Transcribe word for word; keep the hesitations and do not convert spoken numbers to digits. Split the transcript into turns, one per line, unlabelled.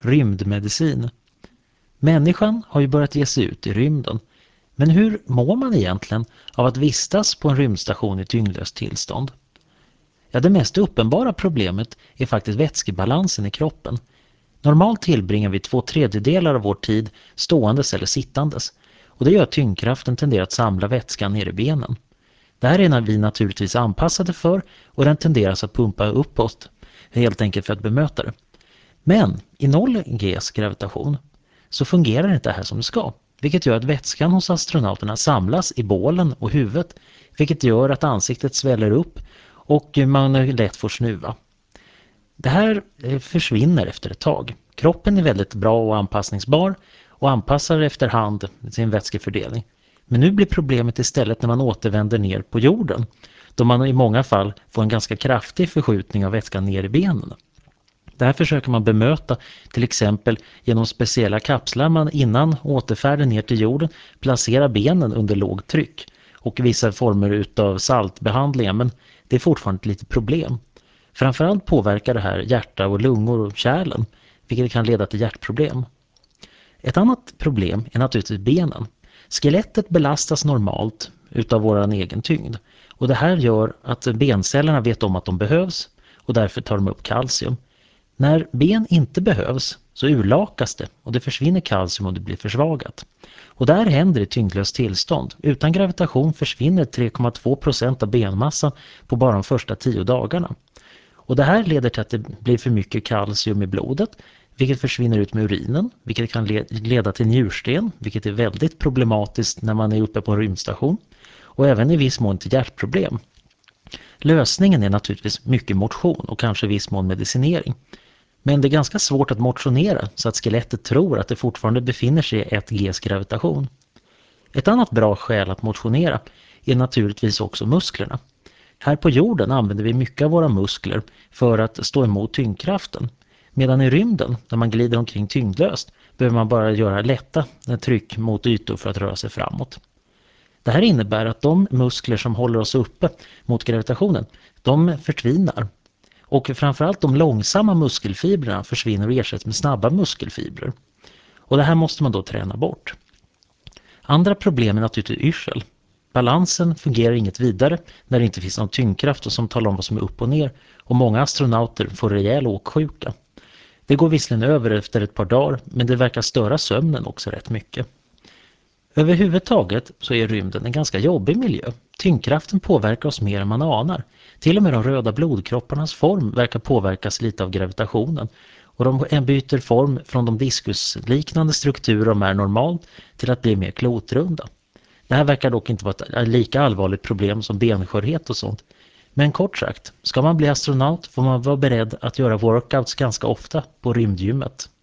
Rymdmedicin. Människan har ju börjat ge sig ut i rymden. Men hur mår man egentligen av att vistas på en rymdstation i tyngdlöst tillstånd? Ja, det mest uppenbara problemet är faktiskt vätskebalansen i kroppen. Normalt tillbringar vi två tredjedelar av vår tid ståendes eller sittandes. Och det gör att tyngdkraften tenderar att samla vätskan ner i benen. Det här är vi naturligtvis anpassade för och den tenderar att pumpa uppåt, helt enkelt för att bemöta det. Men i noll G:s gravitation så fungerar inte det här som det ska. Vilket gör att vätskan hos astronauterna samlas i bålen och huvudet. Vilket gör att ansiktet sväller upp och man lätt får snuva. Det här försvinner efter ett tag. Kroppen är väldigt bra och anpassningsbar och anpassar efterhand sin vätskefördelning. Men nu blir problemet istället när man återvänder ner på jorden. Då man i många fall får en ganska kraftig förskjutning av vätskan ner i benen. Det här försöker man bemöta till exempel genom speciella kapslar man innan återfärden ner till jorden placerar benen under lågt tryck och vissa former av saltbehandlingar, men det är fortfarande ett litet problem. Framförallt påverkar det här hjärta och lungor och kärlen, vilket kan leda till hjärtproblem. Ett annat problem är naturligtvis benen. Skelettet belastas normalt utav vår egen tyngd och det här gör att bencellerna vet om att de behövs och därför tar de upp kalcium. När ben inte behövs så urlakas det och det försvinner kalcium och det blir försvagat. Och där händer i tyngdlöst tillstånd. Utan gravitation försvinner tre komma två procent av benmassan på bara de första tio dagarna. Och det här leder till att det blir för mycket kalcium i blodet, vilket försvinner ut med urinen, vilket kan leda till njursten, vilket är väldigt problematiskt när man är uppe på en rymdstation. Och även i viss mån till hjärtproblem. Lösningen är naturligtvis mycket motion och kanske viss mån medicinering. Men det är ganska svårt att motionera så att skelettet tror att det fortfarande befinner sig i ett G:s gravitation. Ett annat bra skäl att motionera är naturligtvis också musklerna. Här på jorden använder vi mycket av våra muskler för att stå emot tyngdkraften. Medan i rymden, när man glider omkring tyngdlöst, behöver man bara göra lätta tryck mot ytor för att röra sig framåt. Det här innebär att de muskler som håller oss uppe mot gravitationen, de förtvinar. Och framförallt de långsamma muskelfibrerna försvinner och ersätts med snabba muskelfibrer. Och det här måste man då träna bort. Andra problem är naturligtvis yrsel. Balansen fungerar inget vidare när det inte finns någon tyngdkraft som talar om vad som är upp och ner. Och många astronauter får rejäl åksjuka. Det går visserligen över efter ett par dagar, men det verkar störa sömnen också rätt mycket. Överhuvudtaget så är rymden en ganska jobbig miljö. Tyngdkraften påverkar oss mer än man anar. Till och med de röda blodkropparnas form verkar påverkas lite av gravitationen. Och de byter form från de diskusliknande strukturer de är normalt till att bli mer klotrunda. Det här verkar dock inte vara ett lika allvarligt problem som benskörhet och sånt. Men kort sagt, ska man bli astronaut får man vara beredd att göra workouts ganska ofta på rymdgymmet.